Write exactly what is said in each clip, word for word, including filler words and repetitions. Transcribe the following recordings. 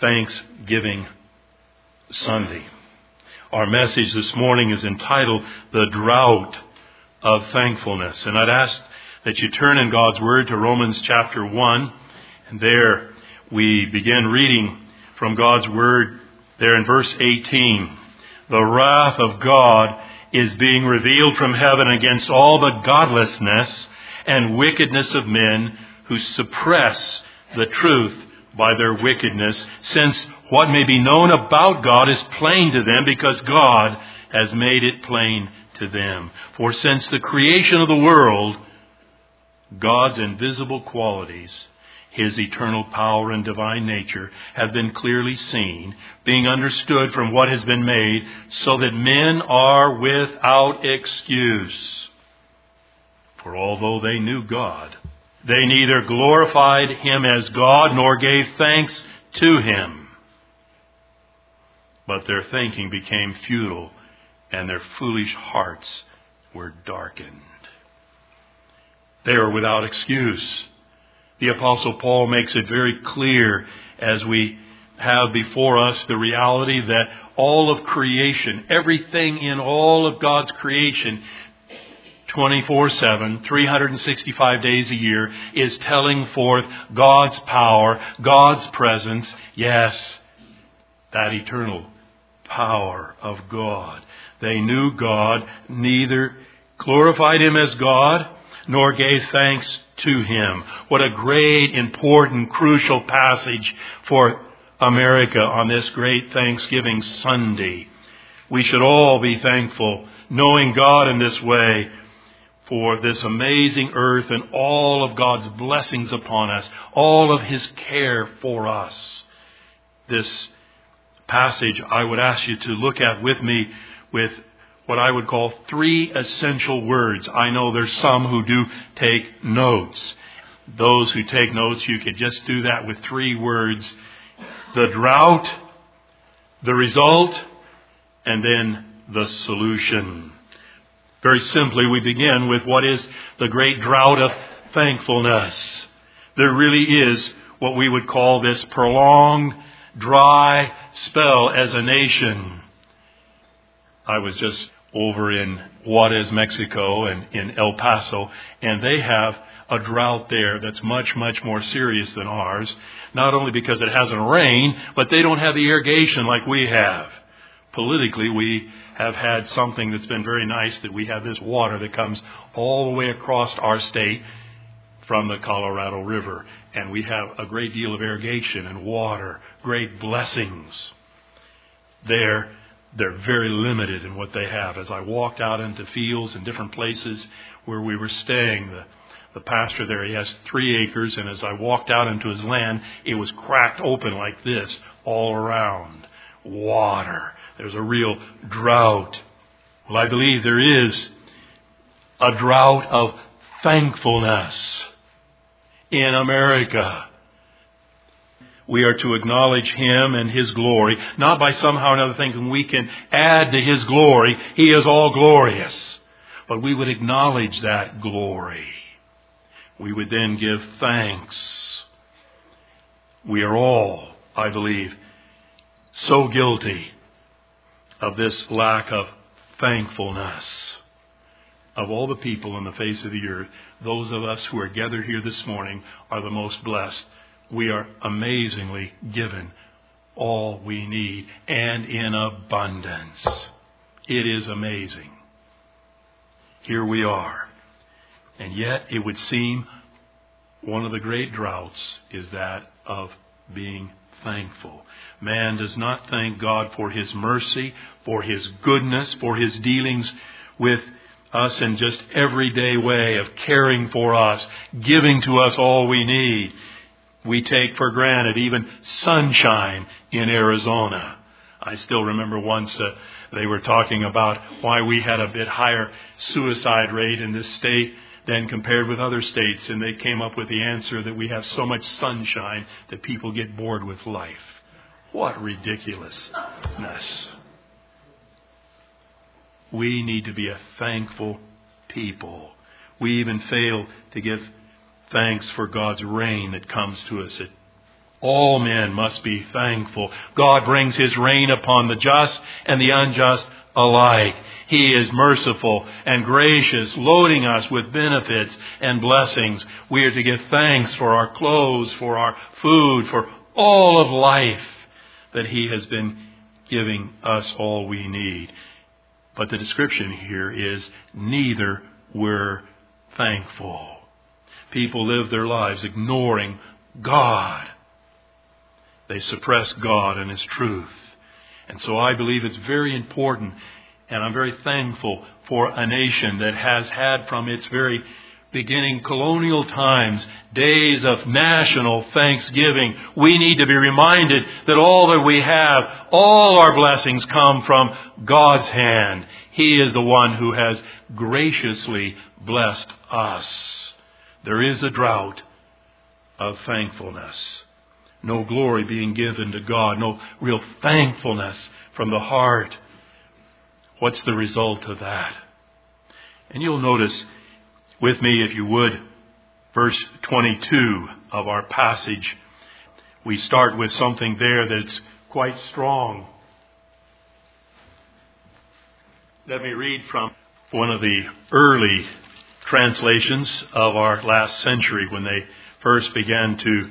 Thanksgiving Sunday. Our message this morning is entitled, The Drought of Thankfulness. And I'd ask that you turn in God's Word to Romans chapter one. And there we begin reading from God's Word there in verse eighteen. The wrath of God is being revealed from heaven against all the godlessness and wickedness of men who suppress the truth by their wickedness, since what may be known about God is plain to them because God has made it plain to them. For since the creation of the world, God's invisible qualities, His eternal power and divine nature, have been clearly seen, being understood from what has been made, so that men are without excuse. For although they knew God, they neither glorified Him as God nor gave thanks to Him. But their thinking became futile, and their foolish hearts were darkened. They are without excuse. The Apostle Paul makes it very clear as we have before us the reality that all of creation, everything in all of God's creation, twenty-four seven, three hundred sixty-five days a year, is telling forth God's power, God's presence. Yes, that eternal power of God. They knew God, neither glorified Him as God, nor gave thanks to Him. What a great, important, crucial passage for America on this great Thanksgiving Sunday. We should all be thankful, knowing God in this way, for this amazing earth and all of God's blessings upon us, all of His care for us. This passage I would ask you to look at with me with what I would call three essential words. I know there's some who do take notes. Those who take notes, you could just do that with three words. The drought, the result, and then the solution. Very simply, we begin with what is the great drought of thankfulness. There really is what we would call this prolonged, dry spell as a nation. I was just over in Juarez, Mexico, and in El Paso, and they have a drought there that's much, much more serious than ours. Not only because it hasn't rained, but they don't have the irrigation like we have. Politically, we have had something that's been very nice, that we have this water that comes all the way across our state from the Colorado River. And we have a great deal of irrigation and water, great blessings. There, they're very limited in what they have. As I walked out into fields and different places where we were staying, the, the pastor there, he has three acres, and as I walked out into his land, it was cracked open like this all around. Water. There's a real drought. Well, I believe there is a drought of thankfulness in America. We are to acknowledge Him and His glory, not by somehow or another thinking we can add to His glory. He is all glorious. But we would acknowledge that glory. We would then give thanks. We are all, I believe, so guilty of this lack of thankfulness. Of all the people on the face of the earth, those of us who are gathered here this morning are the most blessed. We are amazingly given all we need, and in abundance. It is amazing. Here we are. And yet it would seem one of the great droughts is that of being thankful. Man does not thank God for His mercy, for His goodness, for His dealings with us in just everyday way of caring for us, giving to us all we need. We take for granted even sunshine in Arizona. I still remember once uh, they were talking about why we had a bit higher suicide rate in this state than compared with other states. And they came up with the answer that we have so much sunshine that people get bored with life. What ridiculousness. We need to be a thankful people. We even fail to give thanks for God's rain that comes to us at All men must be thankful. God brings His rain upon the just and the unjust alike. He is merciful and gracious, loading us with benefits and blessings. We are to give thanks for our clothes, for our food, for all of life that He has been giving us all we need. But the description here is neither were thankful. People live their lives ignoring God. They suppress God and His truth. And so I believe it's very important, and I'm very thankful for a nation that has had from its very beginning colonial times days of national thanksgiving. We need to be reminded that all that we have, all our blessings come from God's hand. He is the one who has graciously blessed us. There is a drought of thankfulness. No glory being given to God. No real thankfulness from the heart. What's the result of that? And you'll notice with me, if you would, verse twenty-two of our passage. We start with something there that's quite strong. Let me read from one of the early translations of our last century when they first began to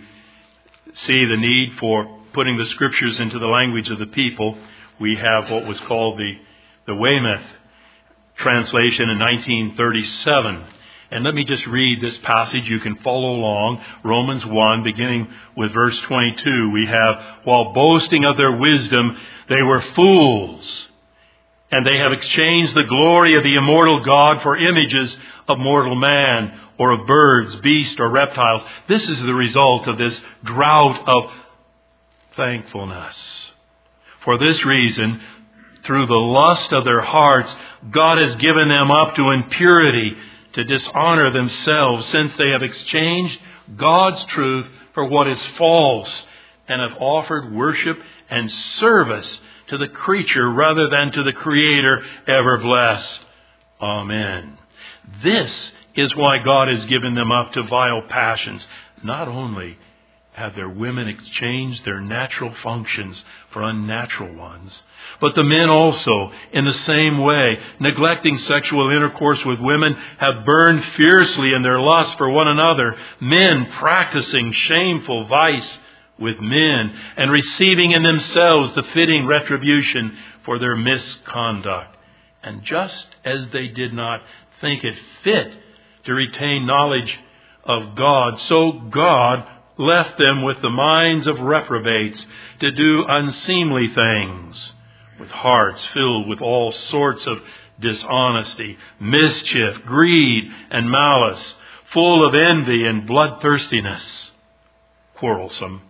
see the need for putting the Scriptures into the language of the people. We have what was called the, the Weymouth translation in nineteen thirty-seven. And let me just read this passage. You can follow along. Romans one, beginning with verse twenty-two, we have, while boasting of their wisdom, they were fools, and they have exchanged the glory of the immortal God for images of mortal man, or of birds, beasts, or reptiles. This is the result of this drought of thankfulness. For this reason, through the lust of their hearts, God has given them up to impurity, to dishonor themselves, since they have exchanged God's truth for what is false, and have offered worship and service to the creature rather than to the Creator, ever blessed. Amen. This is why God has given them up to vile passions. Not only have their women exchanged their natural functions for unnatural ones, but the men also, in the same way, neglecting sexual intercourse with women, have burned fiercely in their lust for one another, men practicing shameful vice with men, and receiving in themselves the fitting retribution for their misconduct. And just as they did not think it fit to retain knowledge of God, so God left them with the minds of reprobates to do unseemly things, with hearts filled with all sorts of dishonesty, mischief, greed, and malice, full of envy and bloodthirstiness, quarrelsome,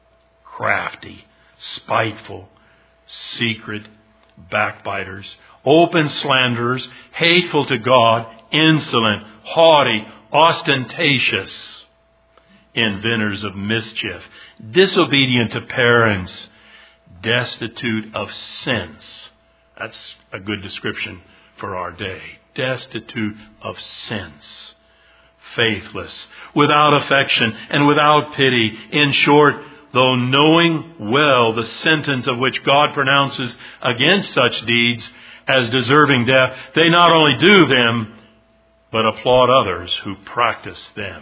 crafty, spiteful, secret, backbiters, open slanderers, hateful to God, insolent, haughty, ostentatious, inventors of mischief, disobedient to parents, destitute of sense. That's a good description for our day. Destitute of sense. Faithless, without affection, and without pity. In short, though knowing well the sentence of which God pronounces against such deeds as deserving death, they not only do them, but applaud others who practice them.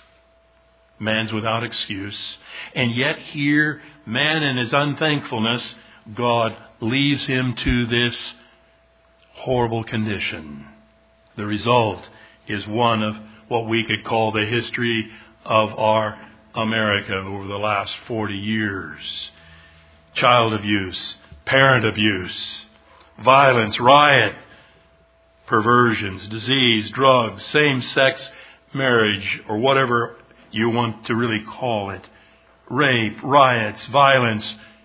Man's without excuse. And yet here, man in his unthankfulness, God leaves him to this horrible condition. The result is one of what we could call the history of our America over the last forty years. Child abuse, parent abuse, violence, riot, perversions, disease, drugs, same-sex marriage, or whatever you want to really call it. Rape, riots, violence.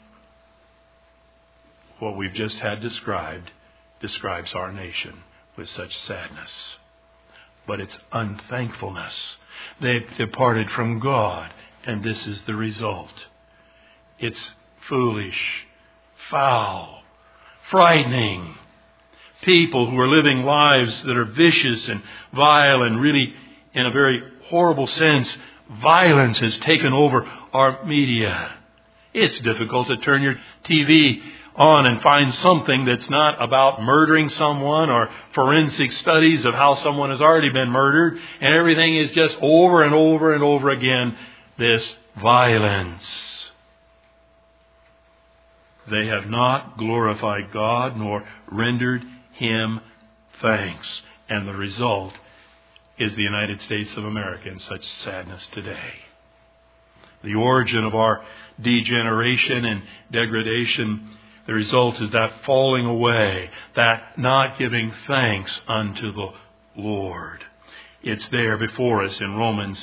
What we've just had described describes our nation with such sadness. But it's unthankfulness. They've departed from God, and this is the result. It's foolish, foul, frightening. People who are living lives that are vicious and vile and really, in a very horrible sense, Violence has taken over our media. It's difficult to turn your T V on and find something that's not about murdering someone or forensic studies of how someone has already been murdered. And everything is just over and over and over again, this violence. They have not glorified God nor rendered Him thanks. And the result is the United States of America in such sadness today. The origin of our degeneration and degradation, the result is that falling away, that not giving thanks unto the Lord. It's there before us in Romans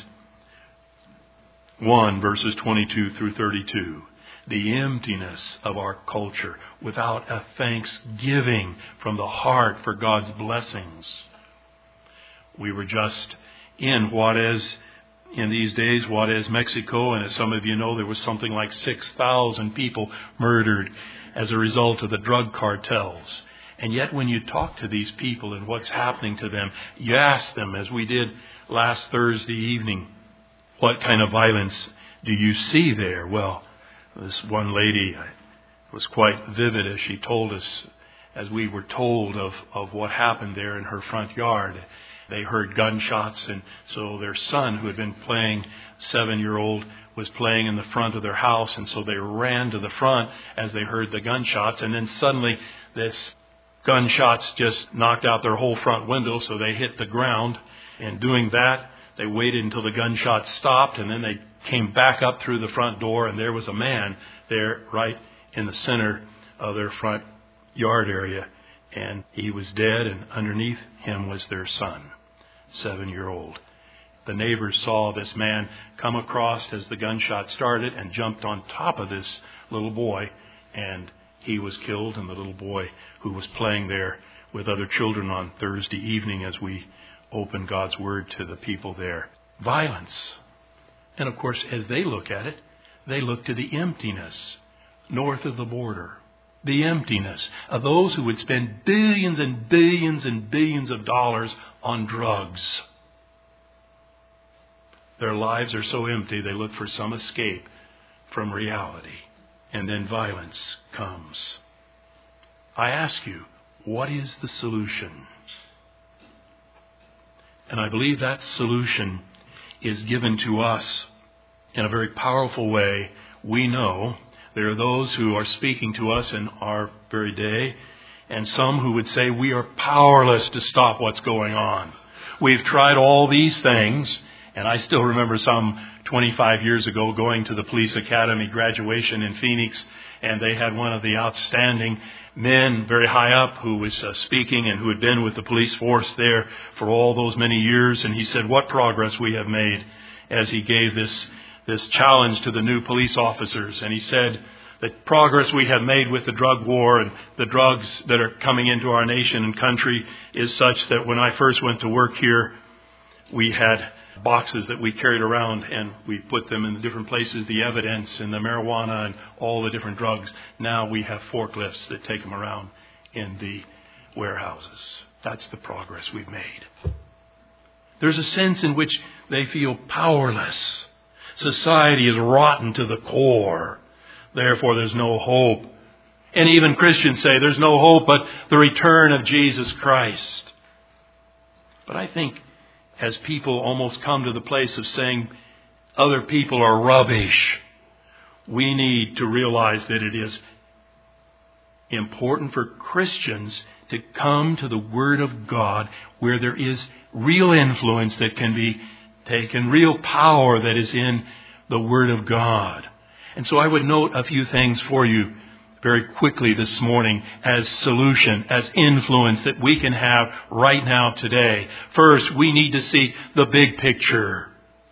one, verses twenty-two through thirty-two. The emptiness of our culture without a thanksgiving from the heart for God's blessings. We were just in Juarez in these days, Juarez, Mexico, and as some of you know, there was something like six thousand people murdered as a result of the drug cartels. And yet when you talk to these people and what's happening to them, you ask them, as we did last Thursday evening, what kind of violence do you see there? Well, this one lady was quite vivid as she told us, as we were told of, of what happened there in her front yard. They heard gunshots, and so their son, who had been playing, seven-year-old, was playing in the front of their house, and so they ran to the front as they heard the gunshots, and then suddenly this gunshots just knocked out their whole front window, so they hit the ground. And doing that, they waited until the gunshots stopped, and then they came back up through the front door, and there was a man there right in the center of their front yard area, and he was dead, and underneath him was their son, seven-year-old. The neighbors saw this man come across as the gunshot started and jumped on top of this little boy, and he was killed, and the little boy who was playing there with other children on Thursday evening as we opened God's Word to the people there. Violence. And of course, as they look at it, they look to the emptiness north of the border. The emptiness of those who would spend billions and billions and billions of dollars on drugs. Their lives are so empty, they look for some escape from reality. And then violence comes. I ask you, what is the solution? And I believe that solution is given to us in a very powerful way. We know there are those who are speaking to us in our very day, and some who would say we are powerless to stop what's going on. We've tried all these things, and I still remember some twenty-five years ago going to the police academy graduation in Phoenix, and they had one of the outstanding men very high up who was uh, speaking and who had been with the police force there for all those many years, and he said what progress we have made as he gave this this challenge to the new police officers. And he said the progress we have made with the drug war and the drugs that are coming into our nation and country is such that when I first went to work here, we had boxes that we carried around and we put them in the different places, the evidence and the marijuana and all the different drugs. Now we have forklifts that take them around in the warehouses. That's the progress we've made. There's a sense in which they feel powerless. Society is rotten to the core. Therefore, there's no hope. And even Christians say there's no hope but the return of Jesus Christ. But I think as people almost come to the place of saying other people are rubbish, we need to realize that it is important for Christians to come to the Word of God where there is real influence that can be taken, real power that is in the Word of God. And so I would note a few things for you very quickly this morning as solution, as influence that we can have right now today. First, we need to see the big picture.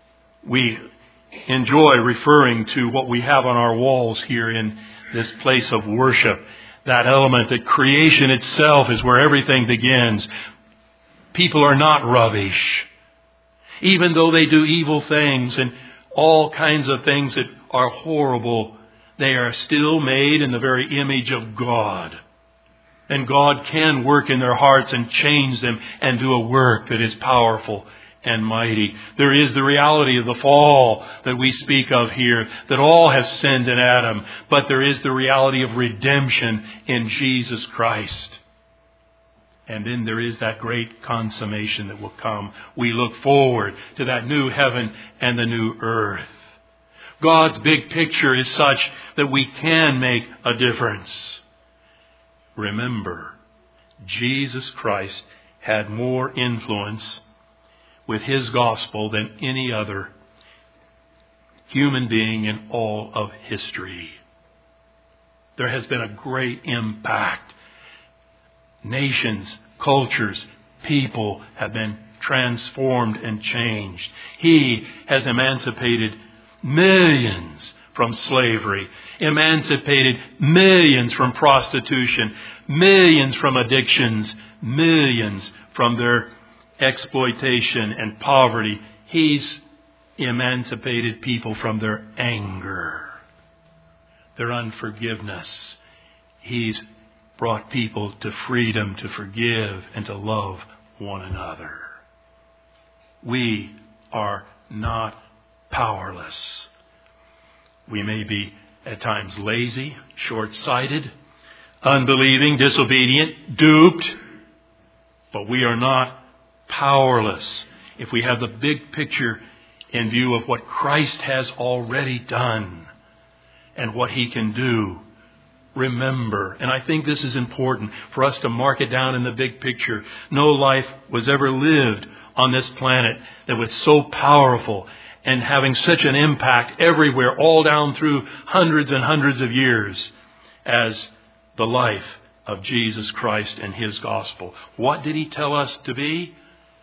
We enjoy referring to what we have on our walls here in this place of worship. That element that creation itself is where everything begins. People are not rubbish. Even though they do evil things and all kinds of things that are horrible, they are still made in the very image of God. And God can work in their hearts and change them and do a work that is powerful and mighty. There is the reality of the fall that we speak of here, that all have sinned in Adam, but there is the reality of redemption in Jesus Christ. And then there is that great consummation that will come. We look forward to that new heaven and the new earth. God's big picture is such that we can make a difference. Remember, Jesus Christ had more influence with His gospel than any other human being in all of history. There has been a great impact. Nations, cultures, people have been transformed and changed. He has emancipated millions from slavery, emancipated millions from prostitution, millions from addictions, millions from their exploitation and poverty. He's emancipated people from their anger, their unforgiveness. He's brought people to freedom to forgive and to love one another. We are not powerless. We may be at times lazy, short-sighted, unbelieving, disobedient, duped, but we are not powerless if we have the big picture in view of what Christ has already done and what He can do. Remember, and I think this is important for us to mark it down in the big picture. No life was ever lived on this planet that was so powerful and having such an impact everywhere, all down through hundreds and hundreds of years, as the life of Jesus Christ and His gospel. What did He tell us to be?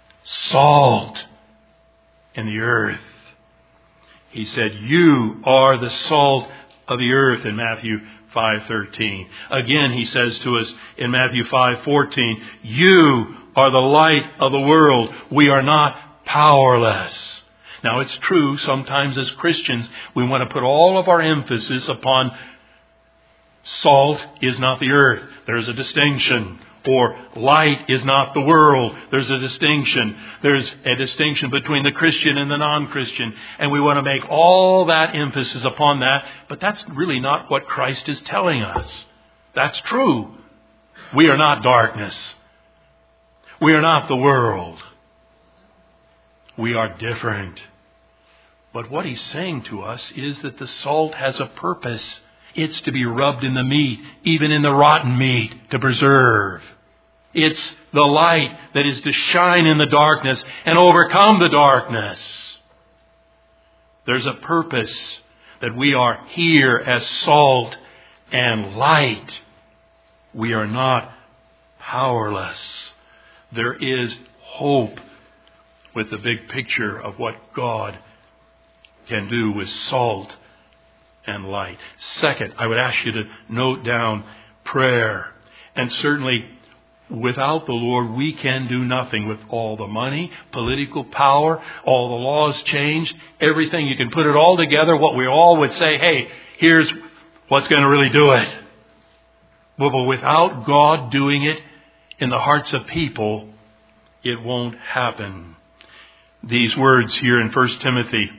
Salt in the earth. He said, "You are the salt of the earth," in Matthew five thirteen. Again, He says to us in Matthew five fourteen, "You are the light of the world." We are not powerless. Now, it's true, sometimes as Christians, we want to put all of our emphasis upon salt is not the earth. There's a distinction. Or light is not the world. There's a distinction. There's a distinction between the Christian and the non-Christian. And we want to make all that emphasis upon that. But that's really not what Christ is telling us. That's true. We are not darkness. We are not the world. We are different. But what He's saying to us is that the salt has a purpose. It's to be rubbed in the meat, even in the rotten meat, to preserve. It's the light that is to shine in the darkness and overcome the darkness. There's a purpose that we are here as salt and light. We are not powerless. There is hope with the big picture of what God can do with salt and light. Second, I would ask you to note down prayer. And certainly, without the Lord, we can do nothing. With all the money, political power, all the laws changed, everything, you can put it all together, what we all would say, hey, here's what's going to really do it. Well, but without God doing it in the hearts of people, it won't happen. These words here in First Timothy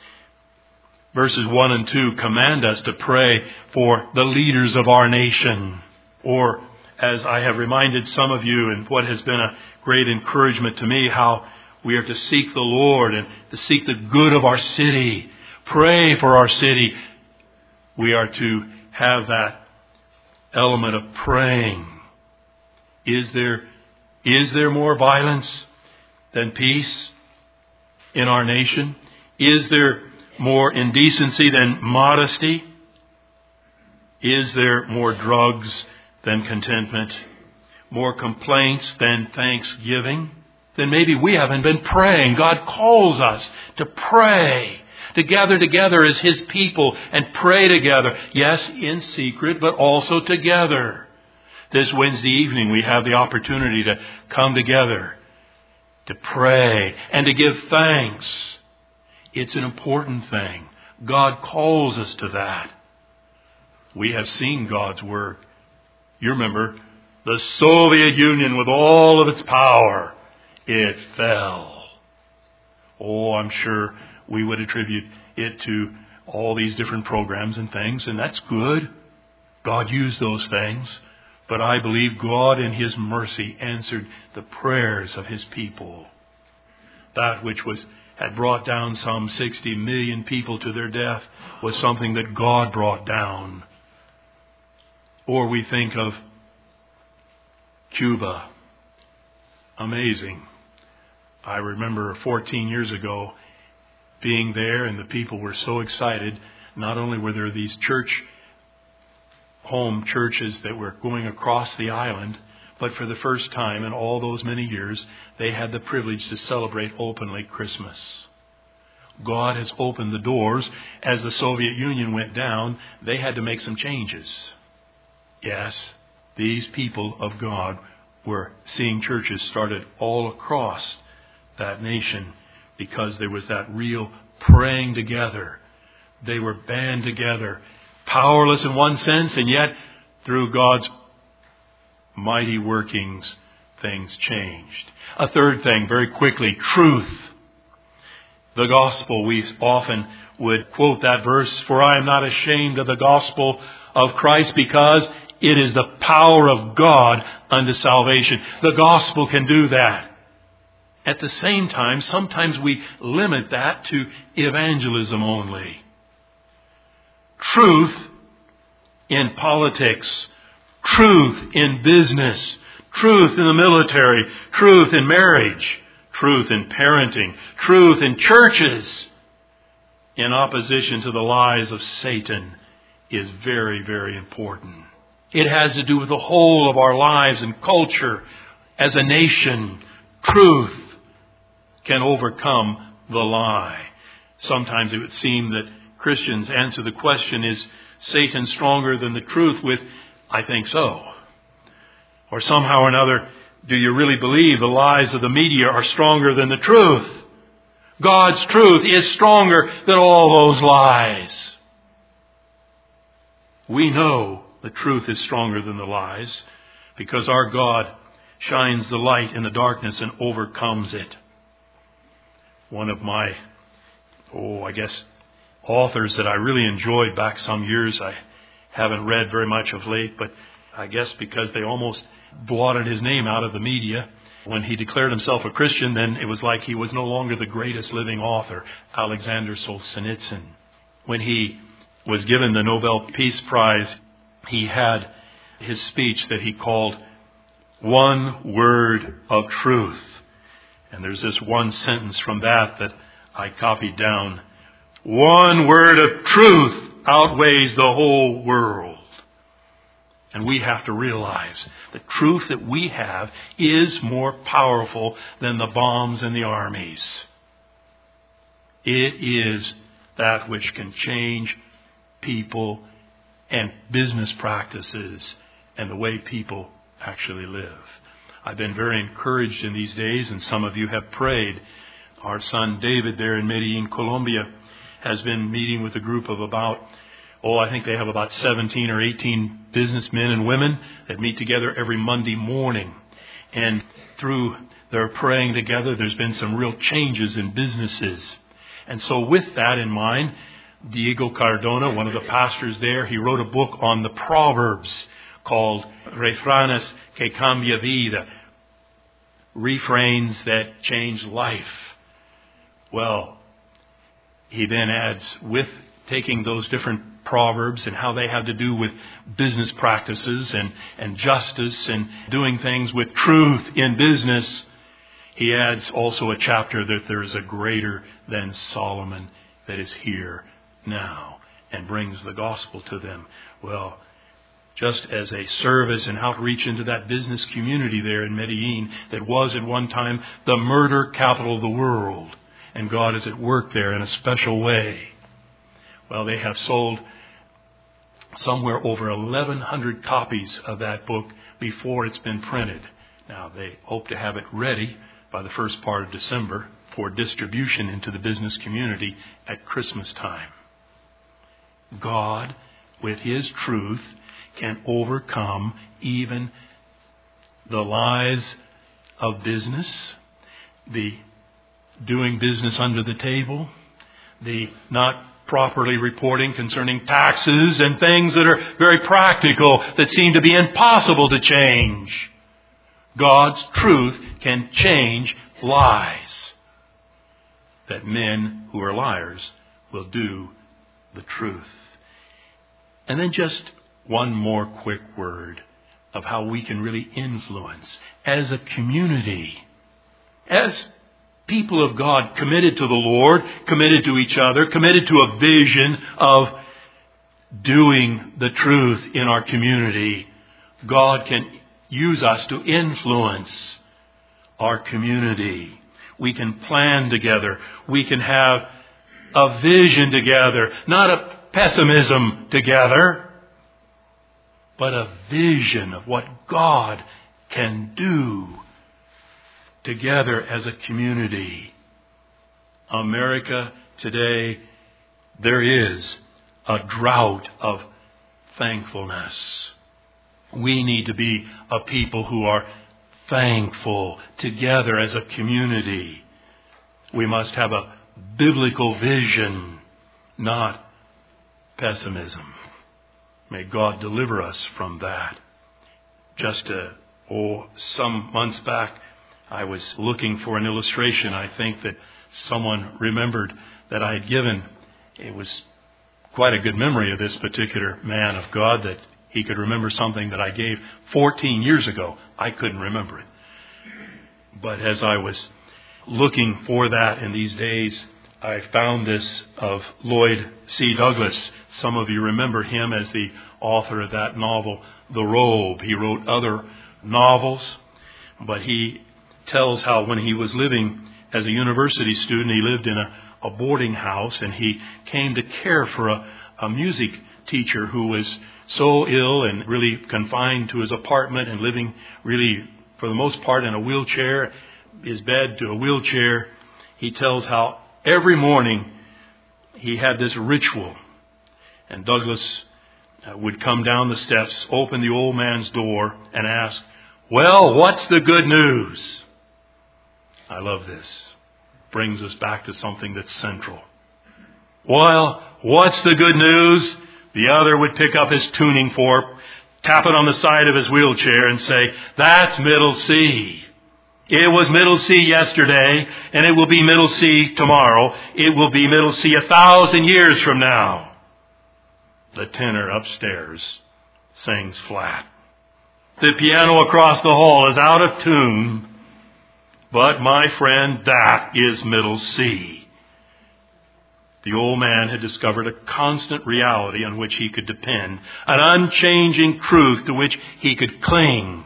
verses one and two command us to pray for the leaders of our nation. Or, as I have reminded some of you, and what has been a great encouragement to me, how we are to seek the Lord and to seek the good of our city. Pray for our city. We are to have that element of praying. Is there, is there more violence than peace in our nation? Is there more indecency than modesty? Is there more drugs than contentment? More complaints than thanksgiving? Then maybe we haven't been praying. God calls us to pray, to gather together as His people and pray together. Yes, in secret, but also together. This Wednesday evening we have the opportunity to come together, to pray and to give thanks. It's an important thing. God calls us to that. We have seen God's work. You remember the Soviet Union with all of its power. It fell. Oh, I'm sure we would attribute it to all these different programs and things, and that's good. God used those things. But I believe God in His mercy answered the prayers of His people. That which was had brought down some sixty million people to their death was something that God brought down. Or we think of Cuba. Amazing. I remember fourteen years ago being there, and the people were so excited. Not only were there these church, home churches that were going across the island, but for the first time in all those many years, they had the privilege to celebrate openly Christmas. God has opened the doors. As the Soviet Union went down, they had to make some changes. Yes, these people of God were seeing churches started all across that nation because there was that real praying together. They were band together, powerless in one sense, and yet through God's mighty workings, things changed. A third thing, very quickly, truth. The gospel, we often would quote that verse, "For I am not ashamed of the gospel of Christ, because it is the power of God unto salvation." The gospel can do that. At the same time, sometimes we limit that to evangelism only. Truth in politics, truth in business, truth in the military, truth in marriage, truth in parenting, truth in churches, in opposition to the lies of Satan, is very, very important. It has to do with the whole of our lives and culture as a nation. Truth can overcome the lie. Sometimes it would seem that Christians answer the question, is Satan stronger than the truth, with, "I think so." Or somehow or another, do you really believe the lies of the media are stronger than the truth? God's truth is stronger than all those lies. We know the truth is stronger than the lies because our God shines the light in the darkness and overcomes it. One of my, oh, I guess, authors that I really enjoyed back some years, I haven't read very much of late, but I guess because they almost blotted his name out of the media. When he declared himself a Christian, then it was like he was no longer the greatest living author, Alexander Solzhenitsyn. When he was given the Nobel Peace Prize, he had his speech that he called "One Word of Truth." And there's this one sentence from that that I copied down. One word of truth outweighs the whole world. And we have to realize the truth that we have is more powerful than the bombs and the armies. It is that which can change people and business practices and the way people actually live. I've been very encouraged in these days, and some of you have prayed. Our son David there in Medellin, Colombia, has been meeting with a group of about, oh, I think they have about seventeen or eighteen businessmen and women that meet together every Monday morning. And through their praying together, there's been some real changes in businesses. And so with that in mind, Diego Cardona, one of the pastors there, he wrote a book on the Proverbs called Refranes que Cambia Vida, refrains that change life. Well, he then adds, with taking those different proverbs and how they have to do with business practices and, and justice and doing things with truth in business, he adds also a chapter that there is a greater than Solomon that is here now and brings the gospel to them. Well, just as a service and outreach into that business community there in Medellin that was at one time the murder capital of the world. And God is at work there in a special way. Well, they have sold somewhere over eleven hundred copies of that book before it's been printed. Now, they hope to have it ready by the first part of December for distribution into the business community at Christmas time. God, with His truth, can overcome even the lies of business, the doing business under the table, the not properly reporting concerning taxes and things that are very practical that seem to be impossible to change. God's truth can change lies. That men who are liars will do the truth. And then just one more quick word of how we can really influence as a community, as people of God committed to the Lord, committed to each other, committed to a vision of doing the truth in our community. God can use us to influence our community. We can plan together. We can have a vision together, not a pessimism together, but a vision of what God can do together as a community. America today, there is a drought of thankfulness. We need to be a people who are thankful together as a community. We must have a biblical vision, not pessimism. May God deliver us from that. Just uh, oh, some months back, I was looking for an illustration. I think that someone remembered that I had given. It was quite a good memory of this particular man of God, that he could remember something that I gave fourteen years ago. I couldn't remember it. But as I was looking for that in these days, I found this of Lloyd C. Douglas. Some of you remember him as the author of that novel, The Robe. He wrote other novels, but he tells how when he was living as a university student, he lived in a, a boarding house, and he came to care for a, a music teacher who was so ill and really confined to his apartment and living really, for the most part, in a wheelchair, his bed to a wheelchair. He tells how every morning he had this ritual, and Douglas uh, would come down the steps, open the old man's door, and ask, "Well, what's the good news?" I love this. Brings us back to something that's central. "Well, what's the good news?" The other would pick up his tuning fork, tap it on the side of his wheelchair, and say, "That's middle C. It was middle C yesterday, and it will be middle C tomorrow. It will be middle C a thousand years from now." The tenor upstairs sings flat. The piano across the hall is out of tune. But my friend, that is middle C. The old man had discovered a constant reality on which he could depend, an unchanging truth to which he could cling.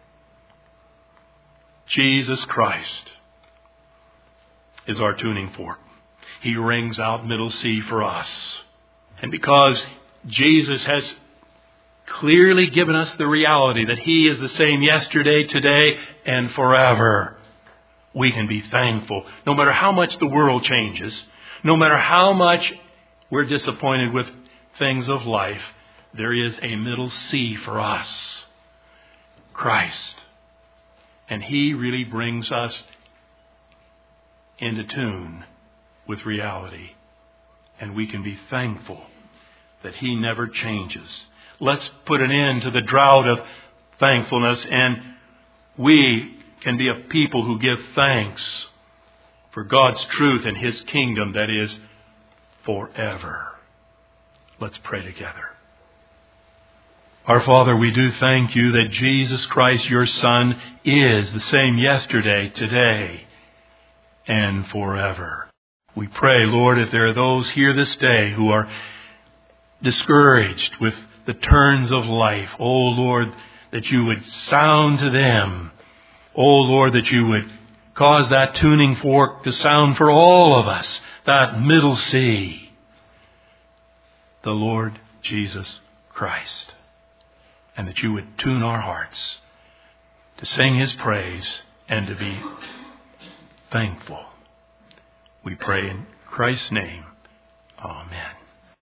Jesus Christ is our tuning fork. He rings out middle C for us. And because Jesus has clearly given us the reality that He is the same yesterday, today, and forever, we can be thankful. No matter how much the world changes, no matter how much we're disappointed with things of life, there is a middle C for us. Christ. And He really brings us into tune with reality. And we can be thankful that He never changes. Let's put an end to the drought of thankfulness, and we can be a people who give thanks for God's truth and His kingdom that is forever. Let's pray together. Our Father, we do thank You that Jesus Christ, Your Son, is the same yesterday, today, and forever. We pray, Lord, if there are those here this day who are discouraged with the turns of life, oh Lord, that You would sound to them. Oh Lord, that You would cause that tuning fork to sound for all of us, that middle C, the Lord Jesus Christ. And that You would tune our hearts to sing His praise and to be thankful. We pray in Christ's name. Amen.